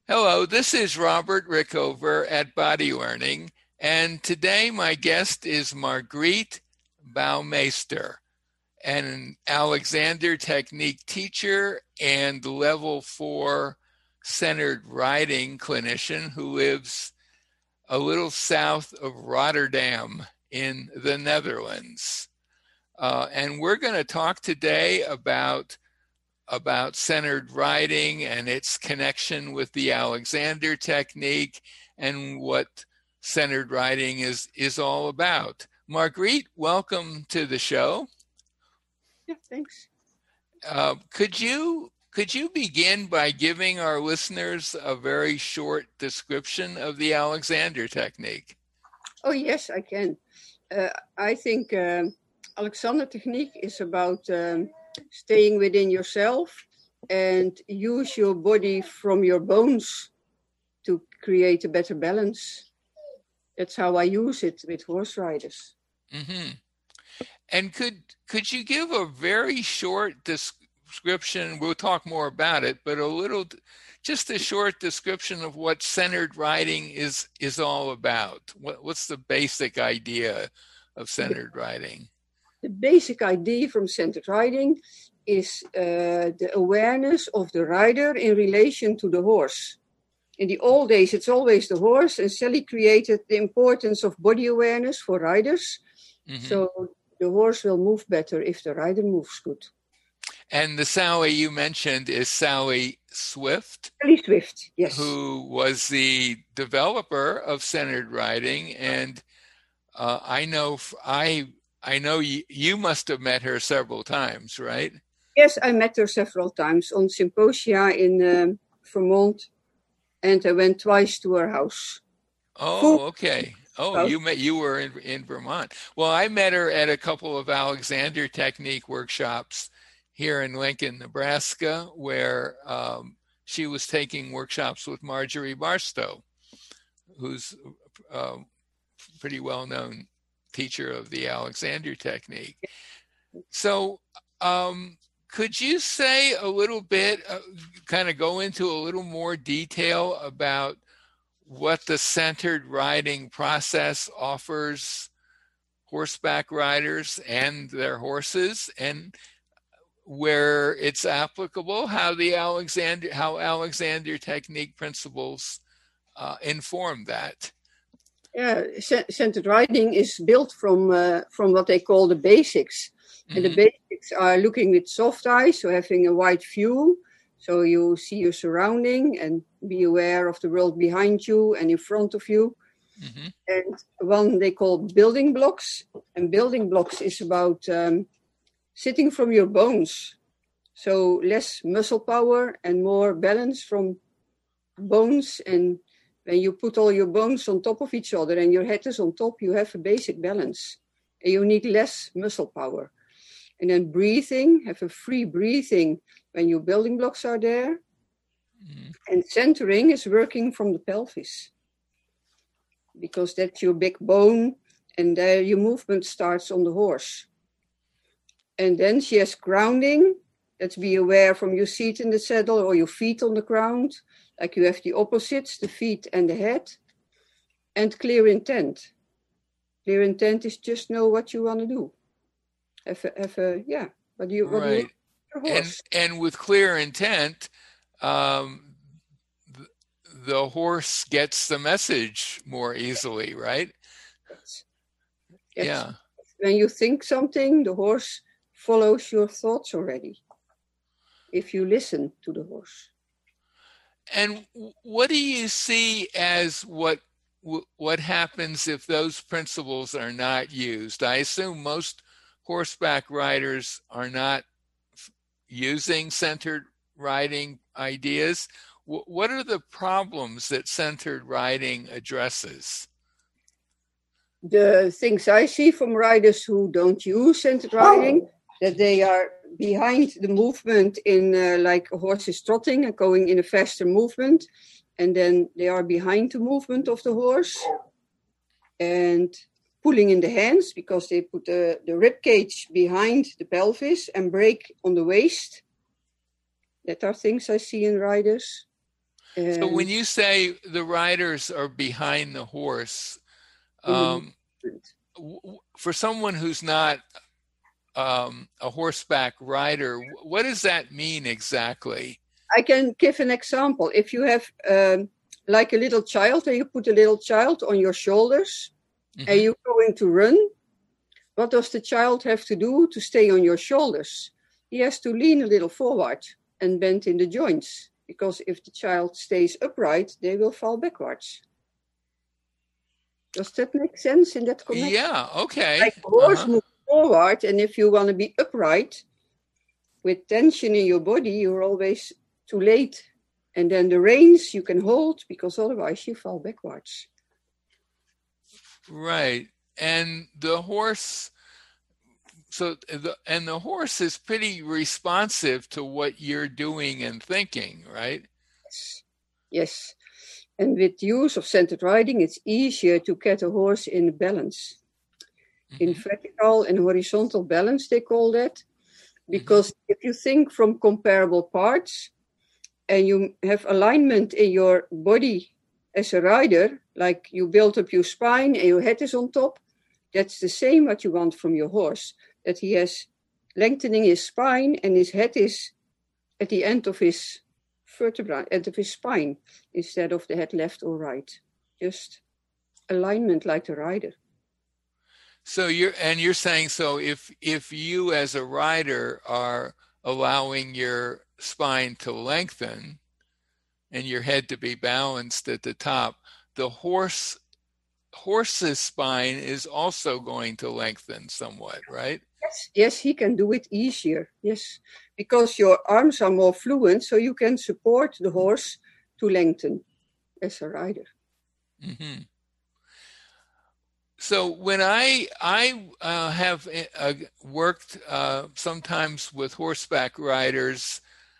Hello, this is Robert Rickover at Body Learning, and today my guest is Margriet Baumeister, an Alexander Technique teacher and level 4 centered riding clinician who lives a little south of Rotterdam in the Netherlands. And we're going to talk today about centered riding and its connection with the Alexander technique and what centered riding is all about. Margriet, welcome to the show. Yeah, thanks. Could you begin by giving our listeners a very short description of the Alexander technique? Oh, yes, I can. I think Alexander technique is about staying within yourself and use your body from your bones to create a better balance. That's how I use it with horse riders. Mm-hmm. And could you give a very short description? We'll talk more about it, but just a short description of what centered riding is all about. What's the basic idea of centered riding? The basic idea from centered riding is the awareness of the rider in relation to the horse. In the old days, it's always the horse, and Sally created the importance of body awareness for riders. Mm-hmm. So the horse will move better if the rider moves good. And the Sally you mentioned is Sally Swift. Sally Swift, yes. Who was the developer of centered riding. And I know you must have met her several times, right? Yes, I met her several times on symposia in Vermont, and I went twice to her house. Oh, okay. Oh, you were in Vermont. Well, I met her at a couple of Alexander Technique workshops here in Lincoln, Nebraska, where she was taking workshops with Marjorie Barstow, who's a pretty well-known teacher of the Alexander Technique. So could you say a little bit, kind of go into a little more detail about what the centered riding process offers horseback riders and their horses, and where it's applicable, how Alexander Technique principles inform that? Yeah, centered riding is built from what they call the basics. Mm-hmm. And the basics are looking with soft eyes, so having a wide view, so you see your surrounding and be aware of the world behind you and in front of you. Mm-hmm. And one they call building blocks, and building blocks is about sitting from your bones, so less muscle power and more balance from bones. And when you put all your bones on top of each other and your head is on top, you have a basic balance. And you need less muscle power. And then breathing, have a free breathing when your building blocks are there. Mm-hmm. And centering is working from the pelvis, because that's your big bone, and there your movement starts on the horse. And then she has grounding. Let's be aware from your seat in the saddle or your feet on the ground. Like you have the opposites, the feet and the head. And clear intent. Clear intent is just know what you want to do. What do you right. And with clear intent, the horse gets the message more easily, right? Yes. Yeah. When you think something, the horse follows your thoughts already, if you listen to the horse. And what do you see as what happens if those principles are not used? I assume most horseback riders are not using centered riding ideas. What are the problems that centered riding addresses? The things I see from riders who don't use centered riding, that they are behind the movement in like a horse is trotting and going in a faster movement, and then they are behind the movement of the horse and pulling in the hands because they put the rib cage behind the pelvis and brake on the waist. That are things I see in riders. So when you say the riders are behind the horse, for someone who's not a horseback rider, what does that mean exactly? I can give an example. If you have like a little child and you put a little child on your shoulders and you're going to run, what does the child have to do to stay on your shoulders? He has to lean a little forward and bend in the joints, because if the child stays upright, they will fall backwards. Does that make sense in that connection? Yeah, okay. Like the horse moves forward, and if you want to be upright with tension in your body, you're always too late. And then the reins you can hold, because otherwise you fall backwards. Right. And the horse, the horse is pretty responsive to what you're doing and thinking, right? Yes. And with use of centered riding, it's easier to get a horse in balance. In vertical and horizontal balance, they call that. Because if you think from comparable parts and you have alignment in your body as a rider, like you build up your spine and your head is on top, that's the same what you want from your horse, that he has lengthening his spine and his head is at the end of his vertebra, end of his spine, instead of the head left or right. Just alignment like the rider. So you're saying, so if you as a rider are allowing your spine to lengthen and your head to be balanced at the top, the horse's spine is also going to lengthen somewhat, right? Yes, he can do it easier. Yes, because your arms are more fluent, so you can support the horse to lengthen as a rider. Mm-hmm. So when I have worked sometimes with horseback riders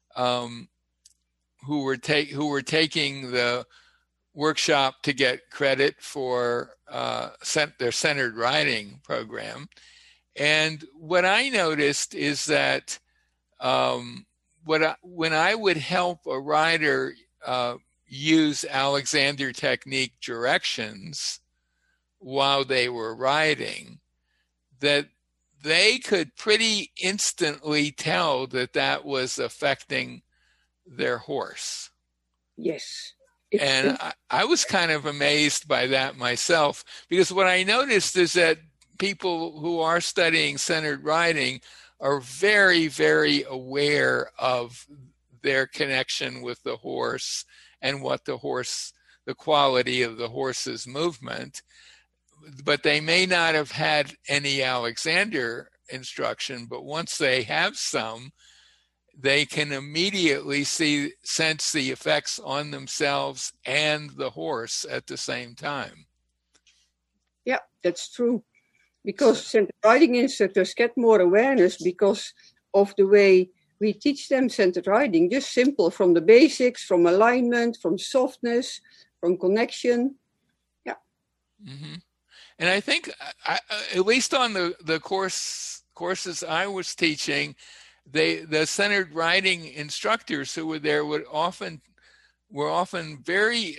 who were taking the workshop to get credit for their centered riding program, and what I noticed is that when I would help a rider use Alexander Technique directions while they were riding, that they could pretty instantly tell that was affecting their horse. Yes. And I was kind of amazed by that myself, because what I noticed is that people who are studying centered riding are very, very aware of their connection with the horse and what the quality of the horse's movement. But they may not have had any Alexander instruction, but once they have some, they can immediately sense the effects on themselves and the horse at the same time. Yeah, that's true. Because centered riding instructors get more awareness because of the way we teach them centered riding, just simple, from the basics, from alignment, from softness, from connection. Yeah. Mm-hmm. And I think, at least on the courses I was teaching, the centered riding instructors who were there were often very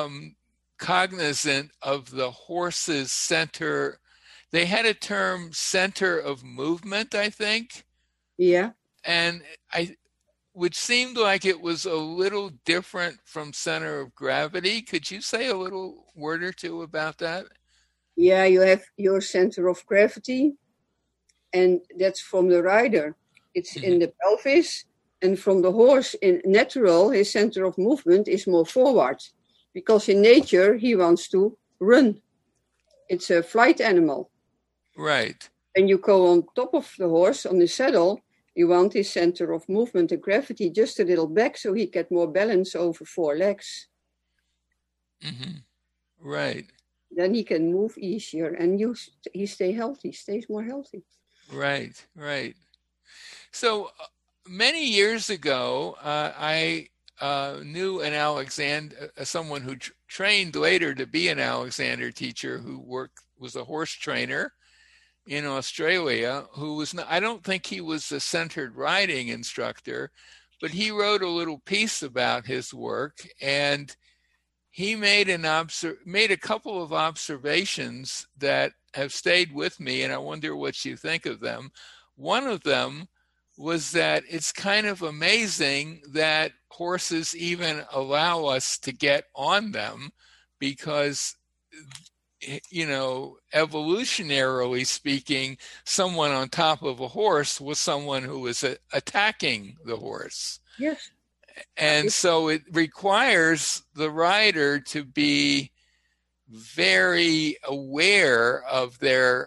cognizant of the horse's center. They had a term, center of movement, I think. Yeah. And which seemed like it was a little different from center of gravity. Could you say a little word or two about that? Yeah, you have your center of gravity, and that's from the rider. It's in the pelvis, and from the horse, in natural, his center of movement is more forward, because in nature, he wants to run. It's a flight animal. Right. And you go on top of the horse, on the saddle, you want his center of movement and gravity just a little back so he get more balance over four legs. Mm-hmm. Right. Then he can move easier, and he stays more healthy. Right, right. So many years ago, I knew someone who trained later to be an Alexander teacher, who was a horse trainer in Australia, who was not, I don't think he was a centered riding instructor, but he wrote a little piece about his work, and he made a couple of observations that have stayed with me, and I wonder what you think of them. One of them was that it's kind of amazing that horses even allow us to get on them, because, you know, evolutionarily speaking, someone on top of a horse was someone who was attacking the horse. Yes. And so it requires the rider to be very aware of their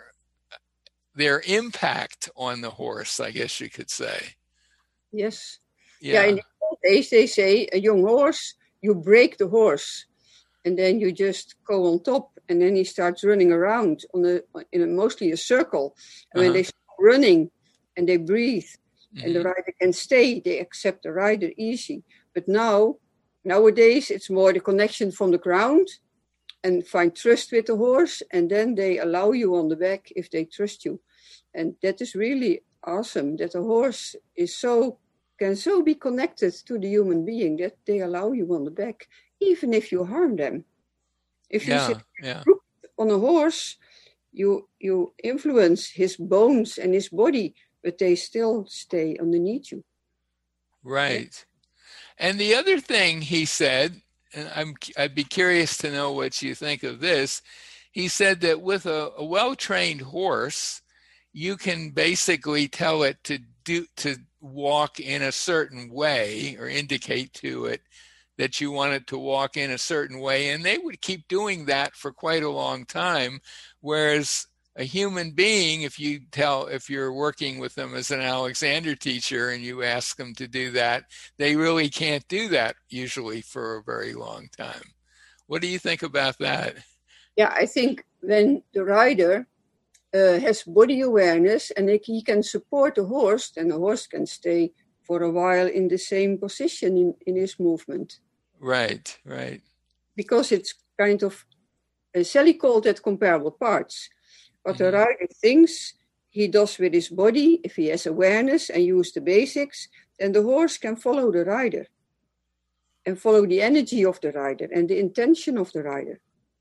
impact on the horse, I guess you could say. Yes. Yeah. In the old days, they say a young horse, you break the horse, and then you just go on top, and then he starts running around mostly a circle. And when they start running and they breathe, and the rider can stay, they accept the rider easy. But nowadays, it's more the connection from the ground, and find trust with the horse, and then they allow you on the back if they trust you. And that is really awesome, that a horse can so be connected to the human being that they allow you on the back, even if you harm them. If you sit on a horse, you influence his bones and his body, but they still stay underneath you. Right. And the other thing he said, and I'd be curious to know what you think of this, he said that with a well-trained horse, you can basically tell it to walk in a certain way, or indicate to it that you want it to walk in a certain way, and they would keep doing that for quite a long time. Whereas a human being, if you're working with them as an Alexander teacher and you ask them to do that, they really can't do that usually for a very long time. What do you think about that? Yeah, I think when the rider has body awareness and he can support the horse, then the horse can stay for a while in the same position in his movement. Right. Because it's kind of, Sally called it comparable parts. What the rider thinks he does with his body, if he has awareness and use the basics, then the horse can follow the rider and follow the energy of the rider and the intention of the rider.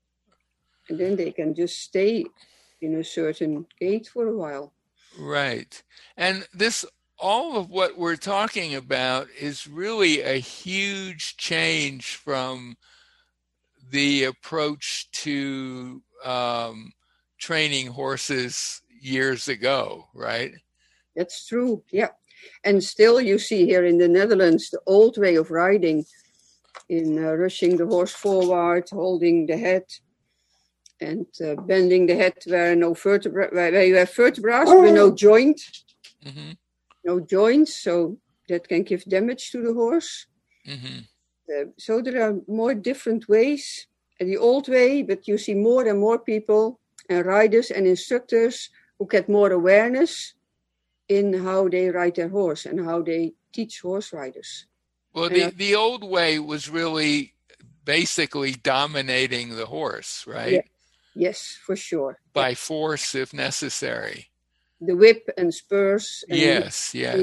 And then they can just stay in a certain gait for a while. Right. And all of what we're talking about is really a huge change from the approach to training horses years ago, right? That's true, yeah. And still you see here in the Netherlands the old way of riding, in rushing the horse forward, holding the head, and bending the head where you have vertebrae, but no joint. No joints, so that can give damage to the horse. So there are more different ways. The old way, but you see more and more people and riders and instructors who get more awareness in how they ride their horse and how they teach horse riders. Well, the old way was really basically dominating the horse, right? Yeah. Yes, for sure. By force if necessary. The whip and spurs. And yes. Yeah.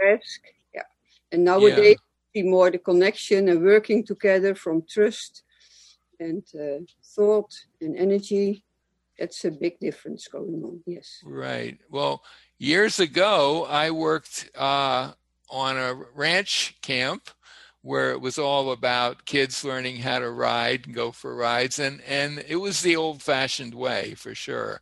And nowadays, we see more the connection and working together from trust and thought and energy. That's a big difference going on, yes. Right. Well, years ago, I worked on a ranch camp where it was all about kids learning how to ride and go for rides. And it was the old-fashioned way, for sure.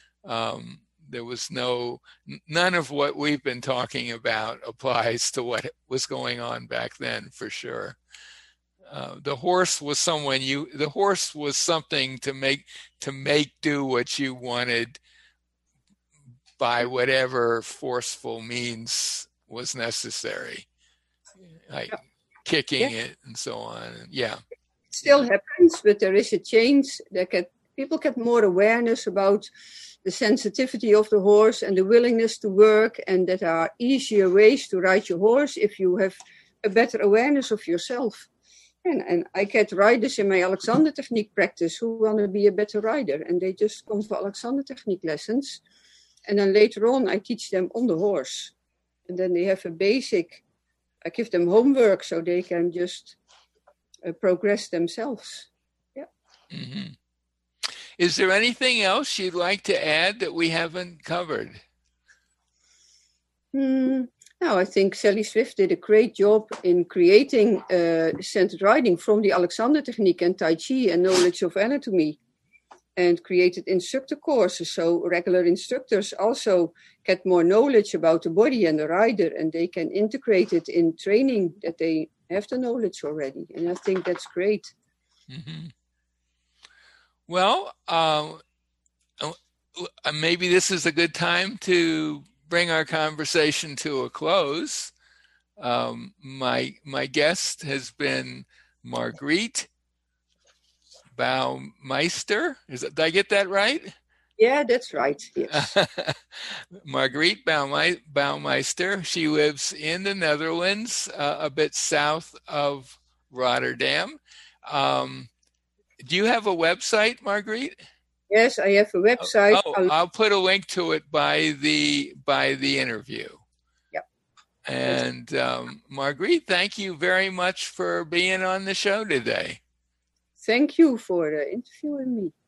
There was none of what we've been talking about applies to what was going on back then, for sure. The horse was something to make do what you wanted by whatever forceful means was necessary, like kicking it and so on. Yeah. It still happens, but there is a change. People get more awareness about the sensitivity of the horse and the willingness to work, and that there are easier ways to ride your horse if you have a better awareness of yourself. And I get riders in my Alexander Technique practice who want to be a better rider, and they just come for Alexander Technique lessons. And then later on, I teach them on the horse. And then they have a basic I give them homework so they can just progress themselves. Yeah. Mm-hmm. Is there anything else you'd like to add that we haven't covered? No, I think Sally Swift did a great job in creating centered riding from the Alexander technique and Tai Chi and knowledge of anatomy, and created instructor courses so regular instructors also get more knowledge about the body and the rider, and they can integrate it in training that they have the knowledge already. And I think that's great. Mm-hmm. Well, maybe this is a good time to bring our conversation to a close. My guest has been Margriet Baumeister. Did I get that right? Yeah, that's right. Yes. Margriet Baumeister. She lives in the Netherlands, a bit south of Rotterdam. Do you have a website, Margriet? Yes, I have a website. I'll put a link to it by the interview. Yep. And Margriet, thank you very much for being on the show today. Thank you for interviewing me.